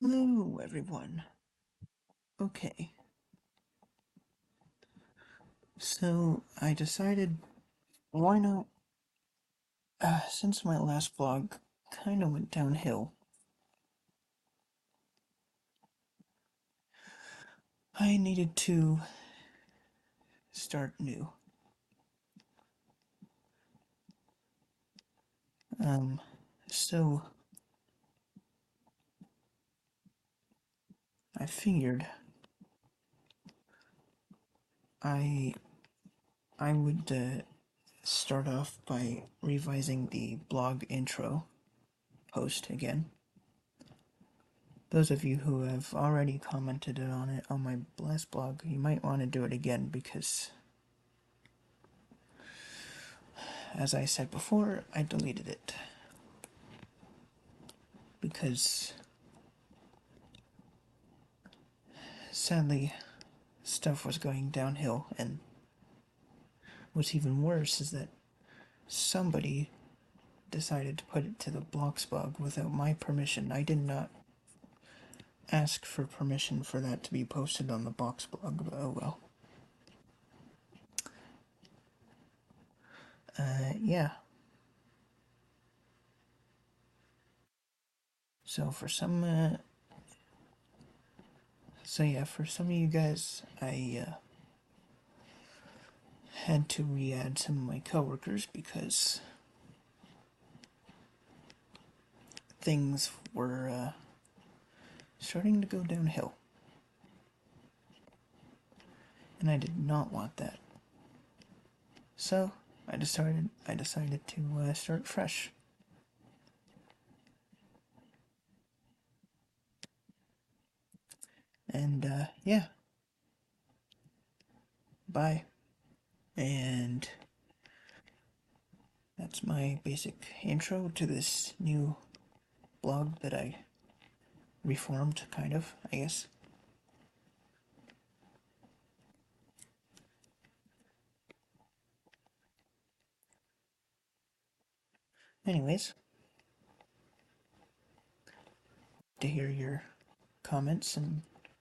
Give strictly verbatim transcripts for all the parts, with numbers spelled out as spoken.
Hello, everyone. Okay, so I decided why not, uh, since my last vlog kind of went downhill, I needed to start new. Um, so I figured I I would uh, start off by revising the blog intro post again. Those of you who have already commented on it on my last blog, you might want to do it again because, as I said before, I deleted it. Because, sadly, stuff was going downhill, and what's even worse is that somebody decided to put it to the Bloxblog without my permission. I did not ask for permission for that to be posted on the Bloxblog, but oh well. Uh, yeah. So for some, uh, so yeah, for some of you guys, I uh, had to re-add some of my coworkers because things were uh, starting to go downhill, and I did not want that. So I decided I decided to uh, start fresh. And uh, yeah, bye. And that's my basic intro to this new blog that I reformed, kind of, I guess. Anyways, to hear your comments, and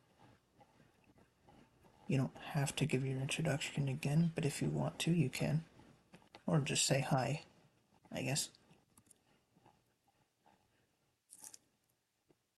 you don't have to give your introduction again, but if you want to, you can. Or just say hi, I guess.